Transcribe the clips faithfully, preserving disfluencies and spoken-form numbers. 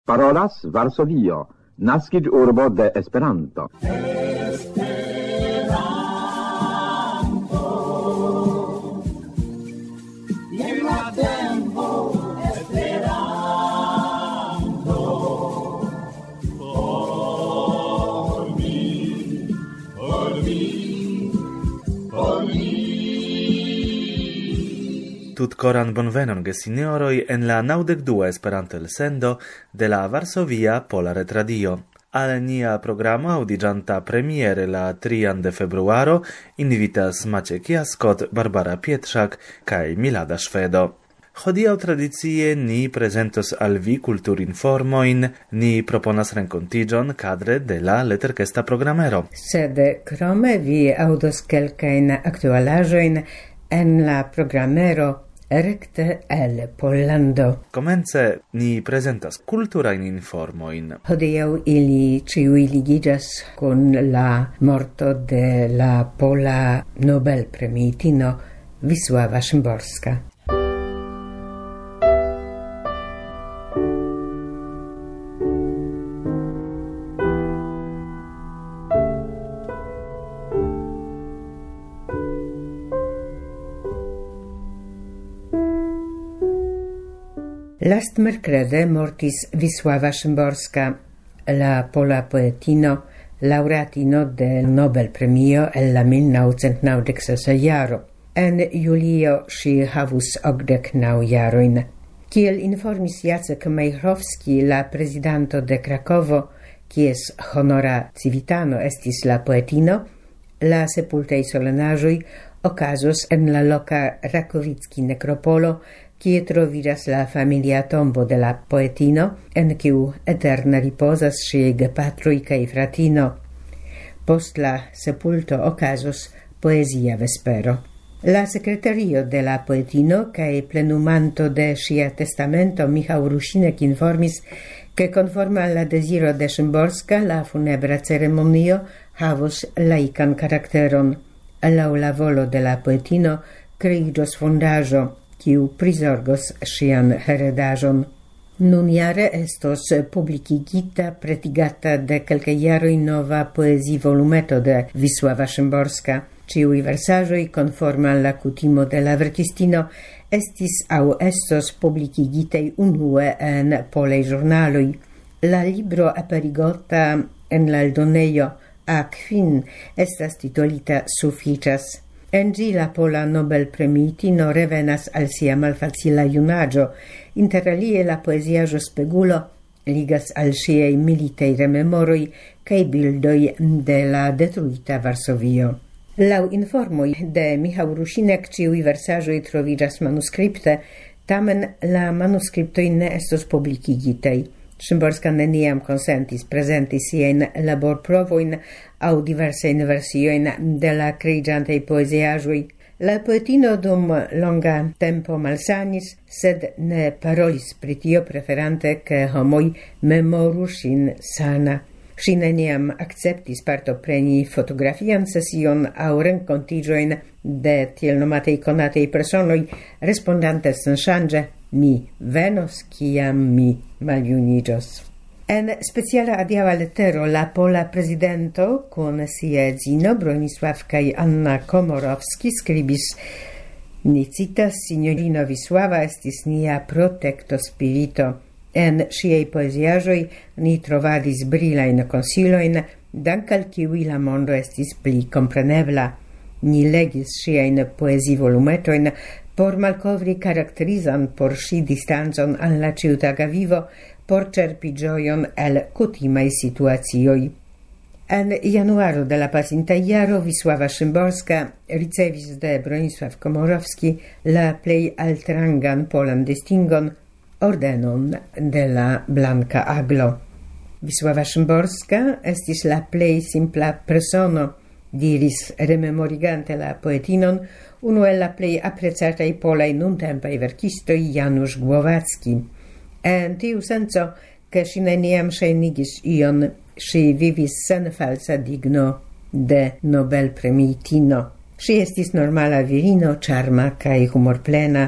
Parolas Varsovio, naskiĝurbo de Esperanto. Tutkoran bonvenon gesinjoroj en la naŭdek dua Esperanto-elsendo de la Varsovia Pola Retradio. Al nia programo aŭdiĝanta premiere la trian de februaro invitas Maciek Jaskot, Barbara Pietrzak kaj Milada Szwedo. Hodiaŭ tradicie ni prezentos al vi kulturinformojn, ni proponas renkontiĝon kadre de la leterkesta programero. Sed krome vi aŭdos kelkajn aktualaĵojn en la programero recte el Pollando. Komence ni prezentas kulturajn informojn. Hodiaŭ ili ĉiuj ligiĝas kun la morto de la pola Nobelpremiitino Wisława Szymborska. Last mercrede mortis Wisława Szymborska, la pola poetino, laureatino del Nobel Premio el la mil naŭcent naŭdek sesa jaro. En julio ŝi havus okdek naŭ jarojn. Kiel informis Jacek Majchrowski, la prezidanto de Krakovo, kies honora civitano estis la poetino, la sepultaj solenaĵoj okazos en la loka Rakowicki nekropolo, kie troviĝas la familia tombo de la poetino, en kiu eterne ripozas ŝiaj gepatroj kaj fratino. Post la sepulto okazos poezia vespero. La sekretario de la poetino kaj plenumanto de ŝia testamento Michał Rusinek informis, ke konforme al la deziro de Szymborska la funebra ceremonio havos laikan karakteron. Laŭ la volo de la poetino kreiĝos fondaĵo, kiu prizorgos ŝian heredaĵon. Nunjare estos publikigita, pretigata de kelkaj jaroj nova poezivolumeto de Wisława Szymborska. Ĉiuj versaĵoj, konforme al la kutimo de la verkistino, estis aŭ estos publikigitaj unue en polaj ĵurnaloj. La libro aperigota en la eldonejo A Kvin estas titolita Sufiĉas. En ĝi la pola Nobelpremiitino revenas al sia malfacila junaĝo, interalie la poeziaĵo Spegulo ligas al ŝiaj militaj rememoroj kaj bildoj de la detruita Varsovio. Laŭ informoj de Michał Rusinek ĉiuj versaĵoj troviĝas manuskripte, tamen la manuskriptoj ne estos publikigitaj. Szymborska neniam konsentis prezenti siajn laborprovojn aŭ diversajn versiojn de la kreiĝantaj poeziaĵoj. La poetino dum longa tempo malsanis, sed ne parolis pri tio, preferante ke homoj memoru ŝin sana. Ŝi neniam akceptis partopreni fotografian sesion aŭ renkontiĝojn de tiel nomataj konataj personoj, respondante senŝanĝe: mi venos kiam mi maljuniĝos. En speciala adiaŭa letero la pola prezidento kun sia edzino Bronisław kaj Anna Komorowski skribis: ni citas: Sinjorino Wisława estis nia protekto spirito. En ŝiaj poeziaĵoj ni trovadis brilajn konsilojn, dank al kiuj la mondo estis pli komprenebla. Ni legis ŝiajn poezivolumetojn por malkovri karakterizan por ŝi distancon al la ĉiutaga vivo, por ĉerpi ĝojon el kutimaj situacioj. En januaro de la pasinta jaro Wisława Szymborska ricevis de Bronisław Komorowski la plej altrangan polan distingon, ordenon de la Blanka Aglo. Wisława Szymborska estis la plej simpla persono, diris rememorigante la poetinon unu el la plej aprecataj polaj nuntempaj verkistoj Janusz Głowacki. En tiu senco, ke ŝi neniam ŝajnigis ion, ŝi vivis sen falsa digno de Nobelpremiitino. Ŝi estis normala virino, ĉarma kaj humorplena.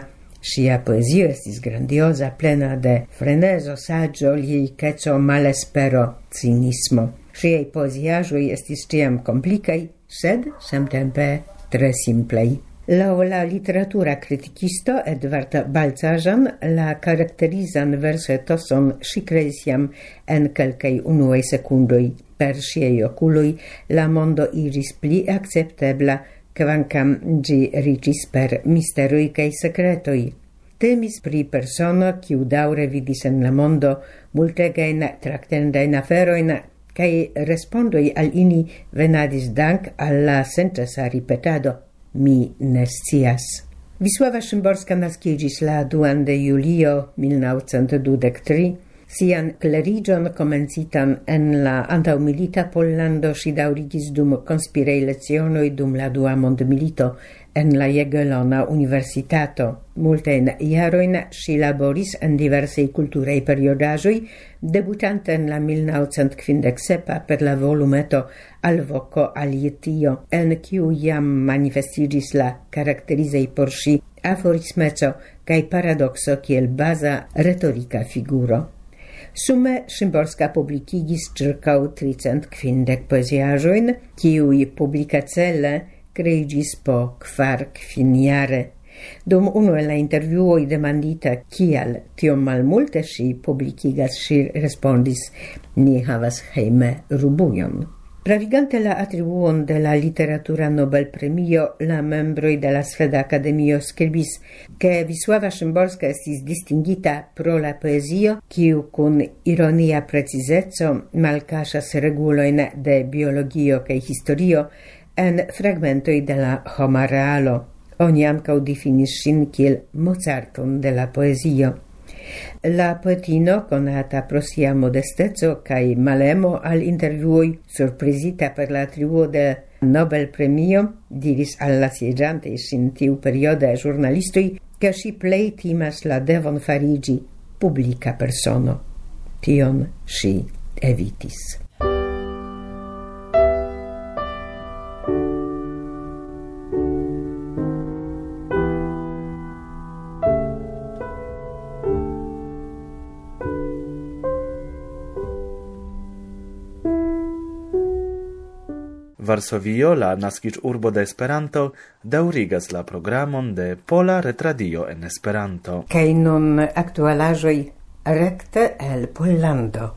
Sia poezio estis grandiosa, plena de frenezo, saggio, liriceco, malespero, cinismo. Siei poesiaĵoj estis ĉiam komplikaj, sed samtempe tre simplaj. Laŭ la literatura kritikisto Edvard Balcaĵan la karakterizan versetoson ŝi kreis jam en kelkaj unuaj sekundoj. Per ŝiaj okuloj la mondo iĝis pli akceptebla, kvankam ĝi riĉis per misteroj kaj sekretoj. Temis pri persono, kiu daŭre vidis en la mondo multegajn traktendajn aferojn, kaj respondoj al ili venadis dank al la senĉesa ripetado mi ne scias. Wisława Szymborska naskiĝis la duan de julio mil naŭcent dudek tri. Sian kleriĝon komencitan en la antaŭmilita Pollando ŝi daŭrigis dum konspiraj lecionoj dum la dua mondmilito en la Jagiellona Universitato. Multajn jarojn ŝi laboris en diversaj kulturaj periodaĵoj, debutante en la mil naŭcent kvindek sepa per la volumeto Alvoko al Jetio, en kiu jam manifestiĝis la karakterizaj por ŝi aforismeco kaj paradokso kiel baza retorika figuro. Sume Szymborska publikigis ĉirkaŭ tricent kvindek poeziaĵojn, kiuj publikacele kreiĝis po kvar kvinjare. Dum unu el la intervjuoj demandita kial tiom malmulte ŝi publikigas, ŝi respondis: ni havas hejme rubujon. Pravigante la atribuon de la literatura Nobel-premio, la membroj de la Sveda Akademio skribis, ke Wisława Szymborska estis distingita pro la poezio, kiu kun ironia precizeco malkaŝas regulojn de biologio kaj historio en fragmentoj de la homa realo. Oni ankaŭ difinis ŝin kiel Mozarton de la poezio. La poetino, konata pro sia modesteco kaj malemo al intervjuoj, surprizita per la atribuo de Nobel-premio, diris al la sieĝantaj ŝin tiuperiode ĵurnalistoj, ke ŝi plej timas la devon fariĝi publika persono. Tion ŝi evitis. Varsovio, la naskiĝurbo de Esperanto, daŭrigas la programon de Pola Retradio en Esperanto. Kaj nun aktualaĵoj rekte el Pollando.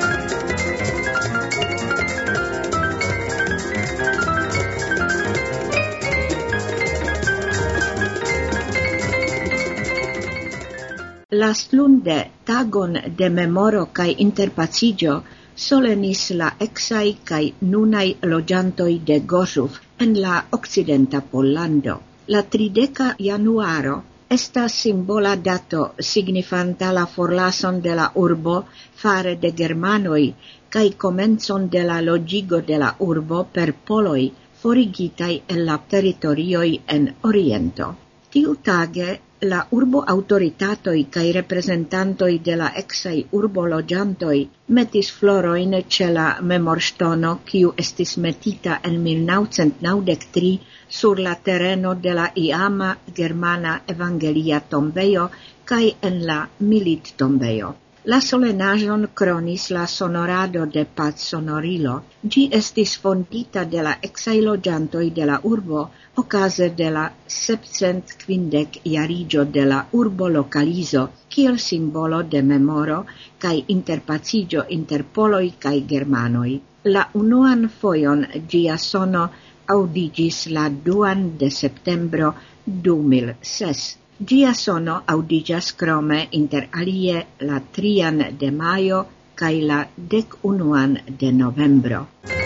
Lastlunde tagon de memoro kaj interpaciĝo solenis la exai kai nunai loĝantoj de Gorzów en la okcidenta Pollando. La trideka januaro estas simbola dato signifanta la forlason de la urbo fare de germanoj kaj komencon de la loĝigo de la urbo per poloj forigitaj el la teritorioj en oriento. Tiutage la urbo autoritatoj kaj reprezentantoj de la eksaj urboloĝantoj metis florojn ĉe la memorŝtono, kiu estis metita en mil naŭcent naŭdek tri sur la tereno de la iama germana evangelia tombejo kaj en la milittombejo. La solenaĵon kronis la sonorado de pacsonorilo. Ĝi estis fondita de la eksaj loĝantoj de la urbo okaze de la sepcent kvindek jariĝo de la urbo lokalizo kiel simbolo de memoro kaj interpaciĝo inter poloj kaj germanoj. La unuan fojon ĝia sono aŭdiĝis la duan de septembro du mil ses. Ĝia sono aŭdiĝas krome inter alie la trian de majo kaj la dek unuan de novembro.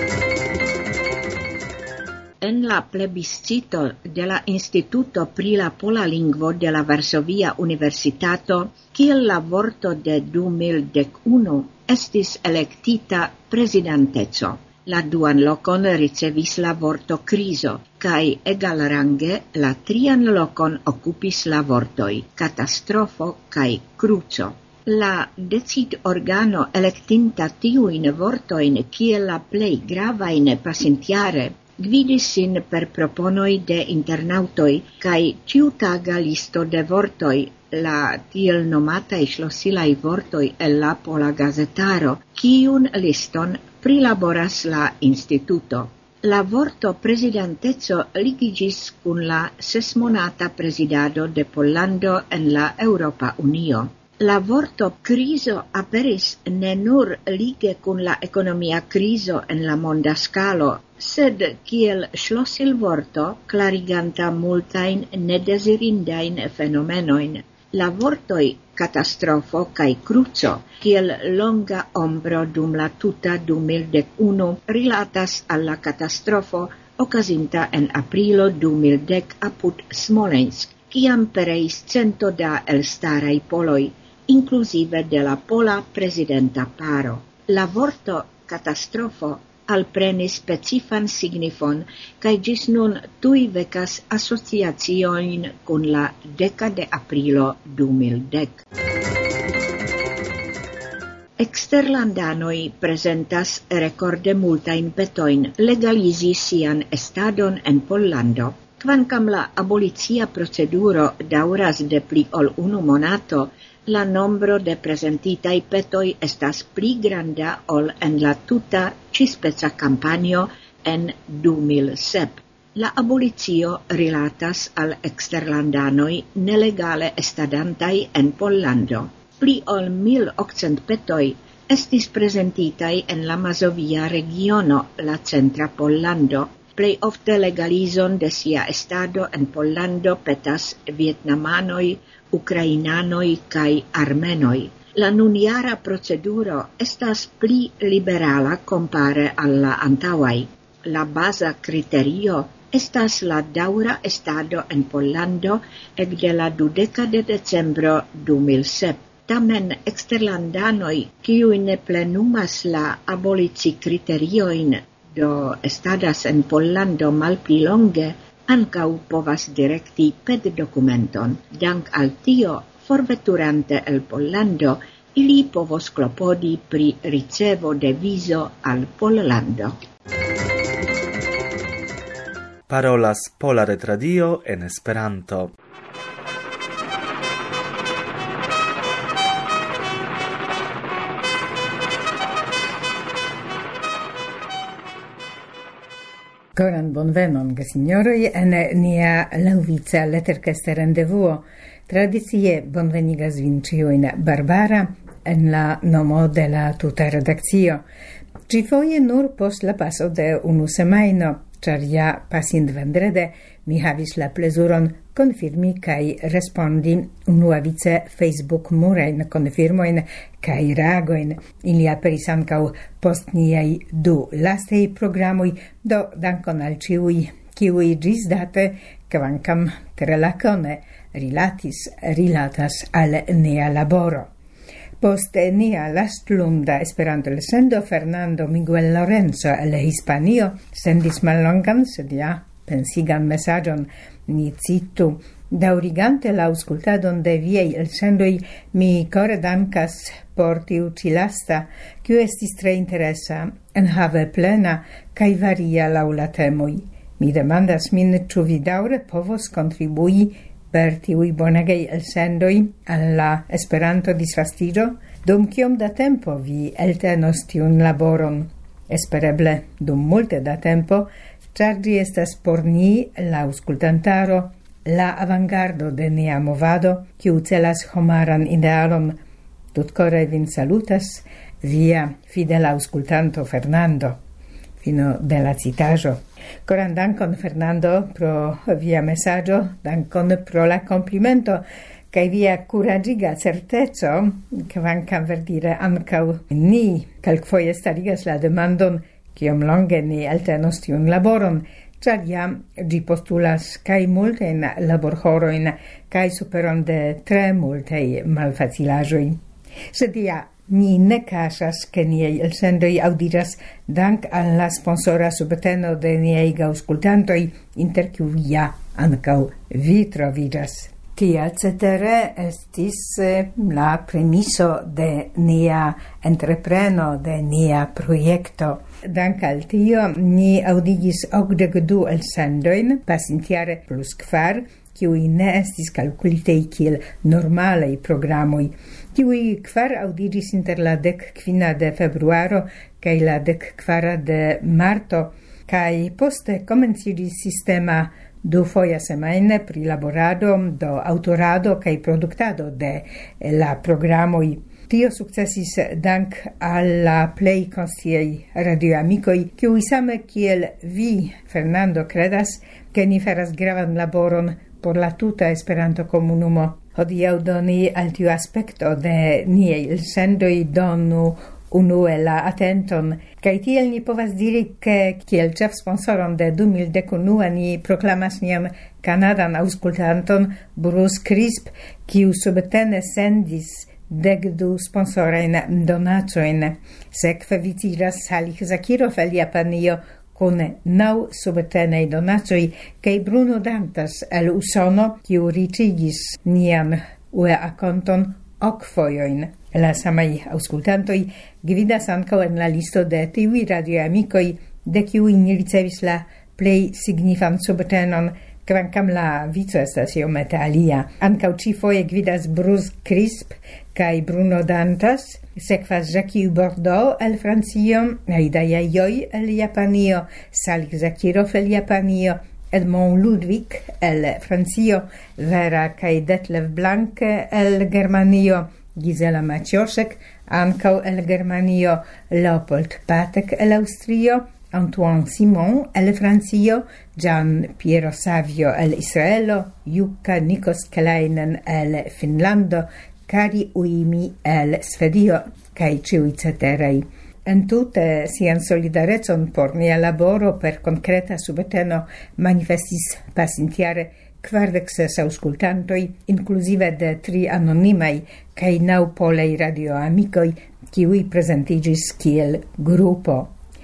En la plebiscito de la Instituto pri la pola lingvo de la Varsovia Universitato, kiel la vorto de du mil dek unu estis elektita prezidanteco. La duan lokon ricevis la vorto krizo, kaj egalrange la trian lokon okupis la vortoj katastrofo kaj kruco. La decid-organo elektinta tiujn vortojn kiel la plej gravajn pasintjare gvidis sin per proponoi de internautoi kai ciutaga listo de vortoi, la tiel nomatai schlossilai vortoi el la Pola Gazetaro, kiun liston prilaboras la instituto. La vorto presidenteco ligigis kun la sesmonata presidado de Pollando en la Europa Unio. La vorto criso aperis ne nur lige kun la economia criso en la monda scalo, sed kiel schlossil vorto clariganta multain nedesirindain fenomenoin. La vortoi catastrofo kai cruzo, kiel longa ombro dum la tuta du mil unu rilatas alla catastrofo okazinta en aprilo du mil dek apud Smolensk, kiam pereis cento da elstarai poloi, inclusive de la pola presidenta paro. La vorto catastrofo alprenis specifan signifon, cae gis nun tui vecas associazioin con la deca de aprilo du mil dek. Exterlandanoi presentas recorde multain petoin legalisi sian estadon en Pollando. Kvankam la abolicia proceduro dauras de pli ol unu monato, la nombro de presentitai petoi estas pli granda ol en la tuta cispeca campanio en du mil sep. La abolicio rilatas al exterlandanoi nelegale estadantai en Pollando. Pli ol mil occent petoi estis presentitai en la Mazovia regiono, la centra Pollando. Plei ofte legalizon de sia estado en Pollando petas vietnamanoi, ukrainanoi kai armenoi. La nuniara proceduro estas pli liberala compare alla antauai. La basa criterio estas la daura estado en Pollando ec de la dudeca de decembro du mil sep. Tamen exterlandanoi, kiui ne plenumas la abolici criterioin, do estadas en Pollando malpli longe, ancau povas directi ped documenton. Dank al tio, forveturante el Pollando, ili povos klopodi pri ricevo de vizo al Pollando. Parolas Pola Retradio en Esperanto. Coran bonvenon, gesignoroi, en nia laŭvica leterkesta rendevuo. Tradicie bonvenigas vin ĉiujn Barbara en la nomo de la tuta redakcio. Ĉifoje nur post la paso de unu semajno, ĉar ja pasintvendrede mi havis la plezuron konfirmi kaj respondi unuavice Facebook murajn konfirmojn kaj reagojn. Ili aperis ankaŭ post niaj du lastaj programoj, do dankon al ĉiuj, kiuj ĝisdate, kvankam tre lakone, rilatis, rilatas al nia laboro. Post nia lastlunda Esperanto-elsendo, Fernando Miguel Lorenzo el Hispanio sendis mallongan, sed ja pensigan mesaĝon. Ni citu: daŭrigante la aŭskultadon de viaj elsendoj, mi kore dankas por tiu ĉi lasta, kiu estis tre interesa, enhave plena kaj varia laŭ la temoj. Mi demandas min, ĉu vi daŭre povos kontribui per tiuj bonegaj elsendoj al la Esperanto-disvastiĝo? Dum kiom da tempo vi eltenos tiun laboron? Espereble dum multe da tempo, ĉar ĝi estas por ni, la aŭskultantaro, la avangardo de nia movado, kiu celas homaran idealon. Tutkore vin salutas, via fidela aŭskultanto Fernando. Fino de la citaĵo. Koran dankon, Fernando, pro via mesaĝo, dankon pro la komplimento, kaj via kuraĝiga certeco, kvankam verdire ankaŭ ni kelkfoje starigas la demandon, kiom longe ni eltenos tiun laboron, ĉar jam ĝi postulas kaj multajn laborhorojn kaj superon de tre multaj malfacilaĵoj. Sed ja ni ne kaŝas, ke niaj elsendoj aŭdiĝas dank al la sponsora subteno de niaj aŭskultantoj, inter kiuj ja ankaŭ vi troviĝas. Tia cetere estis la premiso de nia entrepreno, de nia projekto. Dank al tio ni audigis okdek du elsendoin, pasintiare plus kvar, kiuj ne estis kalkulitei kiel normalaj programoj. Tiuj kvar audigis inter la dek kvina de februaro kaj la dek kvara de marto, kaj poste komenciĝis sistema du foja semajne pri laborado, do autorado kaj produktado de la programoj. Tio sukcesis dank al la plej konsciaj radioamikoj, kiuj same kiel vi, Fernando, kredas, ke ni faras gravan laboron por la tuta Esperanto-komunumo. Hodiaŭ doni al tiu aspekto de niaj elsendoj donu unue la atenton, kaj tiel ni povas diri, ke kiel ĉef sponsoron de du mil dek unu ni proklamas nian kanadan aŭskultanton Bruce Crisp, kiu subtene sendis dek du sponsorajn donacojn. Sekve vitiras Salih Zakirov el Japanio kun naŭ subtenaj donacoj kaj Bruno Dantas el Usono, kiu riĉigis nian U E A-konton ok fojojn. La samaj aŭskultantoj gvidas ankaŭ en la listo de tiuj radioamikoj, de kiuj ni ricevis la plej signifan subtenon, kvankam la vico estas iomete alia. Ankaŭ ĉifoje gvidas Bruce Crisp kaj Bruno Dantas, sekvas Jacques Bordeaux el Francio, Aida Yayoi el Japanio, Salih Zakirov el Japanio, Edmond Ludwig el Francio, Vera kaj Detlev Blanke el Germanio, Gisela Maciosek ankaŭ el Germanio, Leopold Patek el Aŭstrio, Antoine Simon el Francio, Gian Piero Savio el Israelo, Jukka Nikos Kelainen el Finnlando, Kari Uimi el Svedio, kaj ĉiuj ceteraj. Entute sian solidarecon por nia laboro per konkreta subteno manifestis pasintiare kvardek ses aŭskultantoj, inkluzive de tri anonimaj kaj naŭ polaj radioamikoj, kiuj prezentiĝis kiel grupo.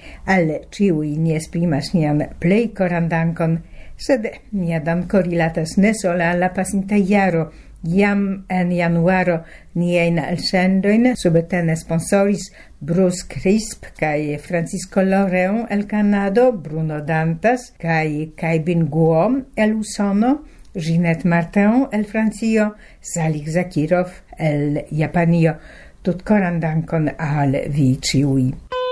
Al ĉiuj ni esprimas nian plej koran dankon, sed nia danko rilatas ne sola al la pasinta jaro. Jam en januaro niajn elsendojn subtene sponsoris Bruce Crisp kaj Francisco Loreon el Kanado, Bruno Dantas kaj Kaibin Guo el Usono, Ginette Martin el Francio, Salih Zakirov el Japanio. Tutkoran dankon al vi ĉiuj.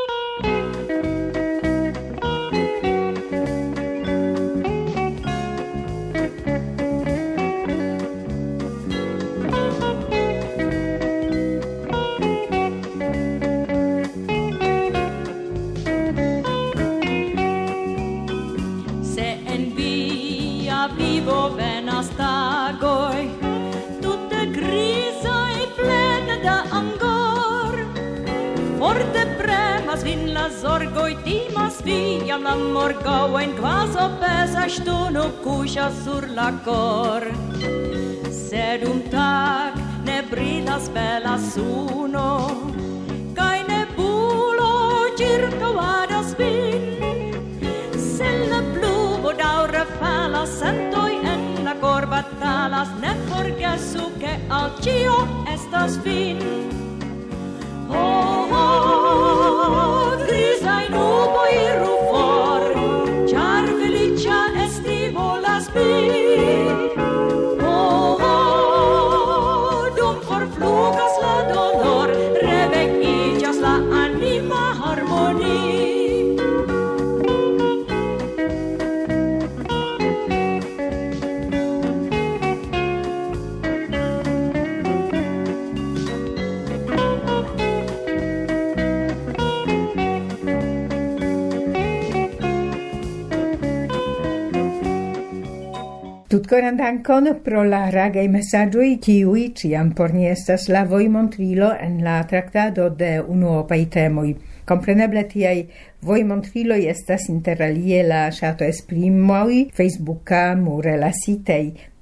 Zorgoj timas vi, jam la morgaŭajn kvazaŭ peza ŝtono kuŝas sur la kor. Sed um tag ne brilas bela suno, kaj nebulo ĉirkaŭadas vin. Se la pluvo daŭre falas, sentoj en la kor batalas, ne forgesu, ke al ĉio estas fin. Oh, oh, grisaj nuboj iru for, ĉar feliĉa esti volas mi. Oh, oh, dum forflugas la dolor, revekiĝas la anima harmonio. Tutkoran dankon pro la ragaj mesaĝoj, kiuj ĉiam por ni estas la vojmontrilo en la traktado de unuopaj temoj. Kompreneble tiaj vojmontriloj estas interalie la ŝatoesprimoj Facebooka mure lasitej.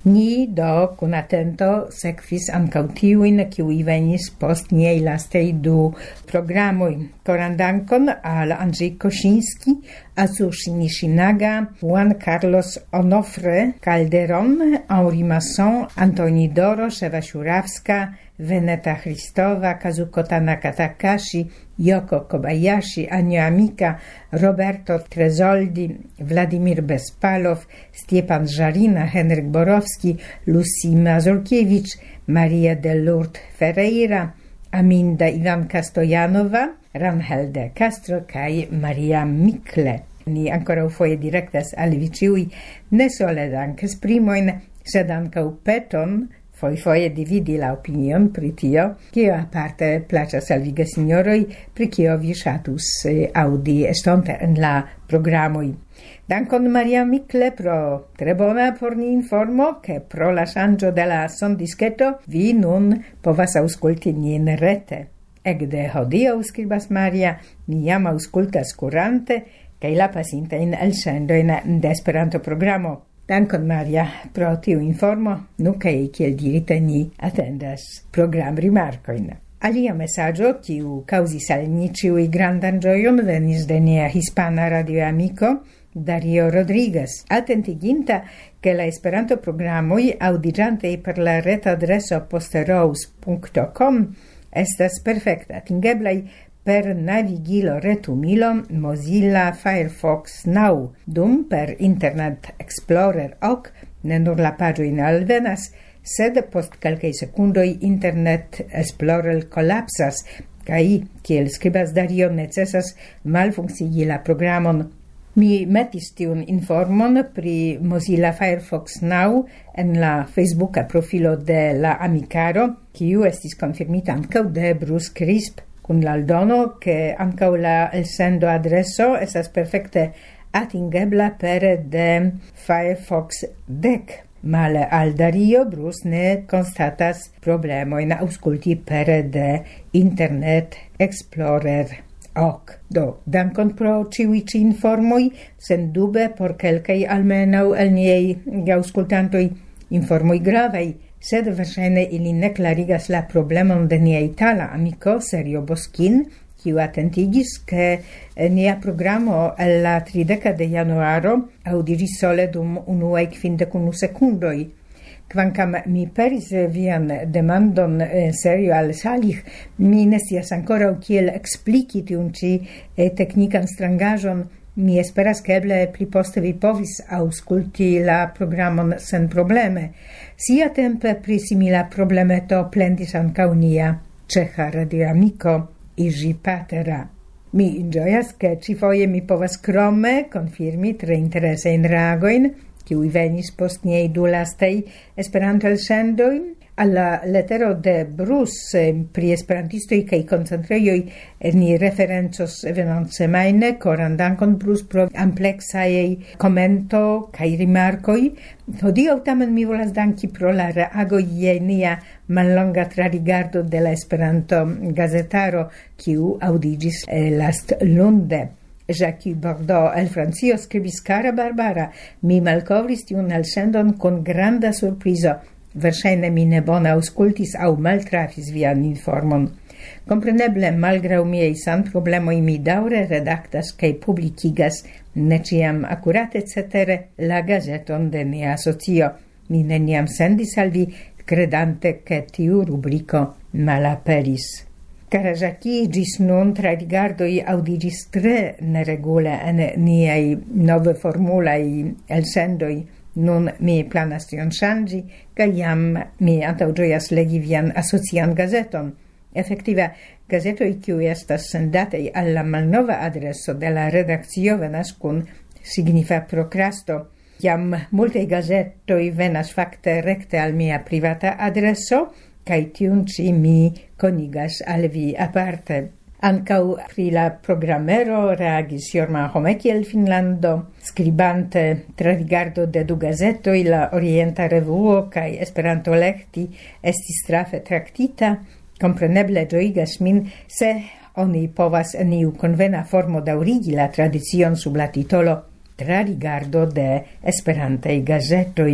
Ni do kun atento sekvis ankaŭ tiujn, kiuj venis post niaj lastaj du programoj. Koran dankon al Andrzej Koszyński, Azur Nishinaga, Juan Carlos Onofre, Calderon, Henri Masson, Antoni Dorosz, Ewa Siurawska, Veneta Christowa, Kazuko Tanaka Takashi, Yoko Kobayashi, Ania Amika, Roberto Trezoldi, Wladimir Bespalow, Stjepan Żarina, Henryk Borowski, Lucy Mazurkiewicz, Maria de Lourdes Ferreira, Aminda Iwanka Stojanowa, Ranhelde Castro kaj Maria Mikle. Ni ancora foje direktas al vi ĉiuj ne sole dankes primojn, sed ankaŭ peton foi foje dividi la opinion pri tio, kio aparte plaĉas al vi gesinjoroj, pri kio vi ŝatus eh, aŭdi estonte en la programoj. Dankon Maria Mikle pro tre bona por ni informo, ke pro la ŝanĝo de la sondisketo vi nun povas aŭskulti nin rete. Ekde hodiaŭ, skribas Maria, mi jam aŭskultas kurante kaj la pasintajn elsendojn de Esperanto-programo. Dankon Maria pro tiu informo, nu kaj kiel dirite ni atendas program-rimarkojn. Alia mesaĝo, kiu kaŭzis al ni ĉiuj grandan ĝojon, venis de nia hispana radioamiko Dario Rodriguez, atentiginta ke la Esperanto-programoj aŭdiĝantaj per la retadreso posterous punkto com estas perfekte atingeblaj per navigilo retumilo Mozilla Firefox Now, dum per Internet Explorer ok ne nur la paĝoj ne alvenas, sed post kelkaj sekundoj Internet Explorer kolapsas kaj, kiel skribas Dario, necesas malfunkcigi la programon. Mi metis tiun informon pri Mozilla Firefox Now en la Facebooka profilo de la Amikaro, kiu estis konfirmita ankaŭ de Bruce Crisp, kun la aldono ke ankaŭ la elsendo adreso estas perfekte atingebla pere de Firefox dek. Male al Dario, Bruce ne konstatas problemojn aŭskulti pere de Internet Explorer ok. Do, dankon pro ĉiuj ĉi informoj, sendube por kelkaj almenaŭ el niaj aŭskultantoj informoj gravaj, sed verŝajne ili ne klarigas la problemon de nia itala amiko Sergio Boskin, kiu atentigis ke nia programo el la trideka de januaro aŭdiĝis sole dum unuaj kvindek unu sekundoj. Kvankam mi peris vian demandon eh, serio al Salih, mi ne scias ankoraŭ kiel ekspliki tiun ĉi eh, teknikan strangaĵon. Mi esperas ke eble pli poste vi povis aŭskulti la programon sen probleme. Siatempe pri simila problemeto plendis ankaŭ nia ĉeĥa radioamiko Iži Patera. Mi ĝojas, ke ĉifoje mi povas krome konfirmi tre interesajn reagojn, kiuj venis post niaj du lastaj Esperanto-elsendoj. Alla lettero de Bruce pri esperantistoj kaj koncentrejoj ni referencos venontsemajne. Koran dankon Bruce pro ampleksaj komento kaj rimarkoj. Hodiaŭ tamen mi volas danki pro la reagoj je nia mallonga trarigardo de la Esperanto-gazetaro, kiu aŭdiĝis lastlunde. Jacques Bordeaux el Francio skribis: Cara Barbara, mi malkovris tiun elsendon kun granda surprizo. Verŝajne mi ne bone aŭskultis aŭ maltrafis vian informon. Kompreneble, malgraŭ miaj sanproblemoj, mi daŭre redaktas kaj publikigas, ne ĉiam akurate cetere, la gazeton de nia asocio. Mi neniam sendis al vi, kredante ke tiu rubriko malaperis. Cara Jacques, ĝis nun trarigardoj aŭdiĝis tre neregule en niaj novformulaj elsendoj. Nun mi planas tion ŝanĝi, kaj jam mi antaŭĝojas legi vian asocian gazeton. Efektive, gazetoj kiuj estas sendataj al la malnova adreso de la redakcio venas kun signifa prokrasto. Jam multaj gazetoj venas fakte rekte al mia privata adreso, kaj tiun ĉi mi konigas al vi aparte. Ankaŭ pri la programero reagis Jorma Homeki el Finnlando, skribante trarigardo de du gazetoj, la Orienta Revuo kaj Esperanto Lehti estis trafe traktita. Kompreneble ĝojigas min, se oni povas en iu konvena formo daŭrigi la tradicion sub la titolo Trarigardo de Esperantaj gazetoj.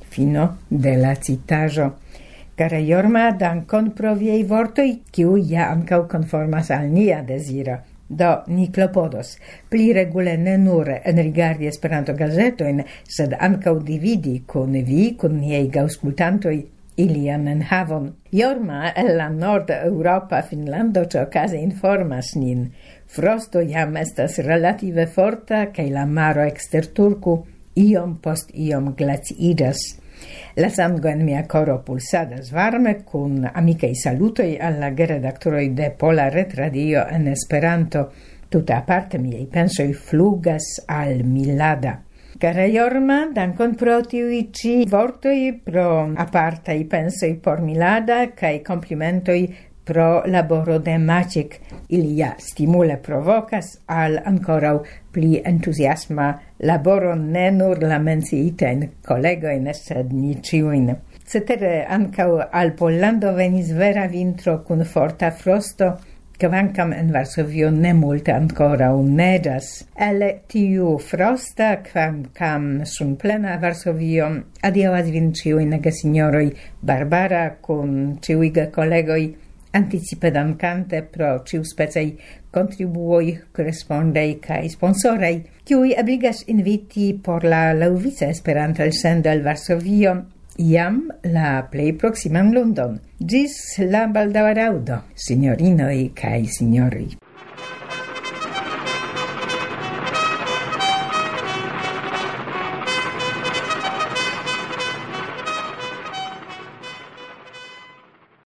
Fino de la citajo. Cara Jorma, dankon pro viei vortoi, kiu ja ancau conformas al nia desira. Do, ni klopodos, pli regule ne nur en rigardi Esperanto gazetoin, sed ancau dividi con vi, con niei gauscultantoi, ilian en havon. Jorma, el la nord Europa Finlando, ce ocase informas nin. Frosto jam estas relative forta, cae la maro exter Turku iom post iom glaciidas. La sango en mia coro pulsadas varme, cun amicei salutoi alla geredaktoroi de Pola Retradio en Esperanto, tuta aparte miei pensoi flugas al Milada. Cara Jorma, dankon pro tiui ci vortoi, pro apartai pensoi por Milada, cae complimentoi pro laboro de Maciek. Ili ja stimule provocas al ancorau pli entusiasma laboro ne nur la menciiten collegoin, sed ni ciuin. Cetere ancau al Pollando venis vera vintro cun forta frosto, kvankam en Varsovio ne multe ancora nedas. El tiu frosta, kvankam sun plena Varsovio, adiaŭas vin ciuin gesignoroi Barbara kun ciuiga kolegoj, anticipe dankante pro ciu specei contribuoi correspondei cae sponsorei, kiui ebligas inviti por la laŭvica Esperanto elsendo el Varsovio iam la plej proximan lundon. Gis la baldaŭa raŭdo, signorinoj kaj signori.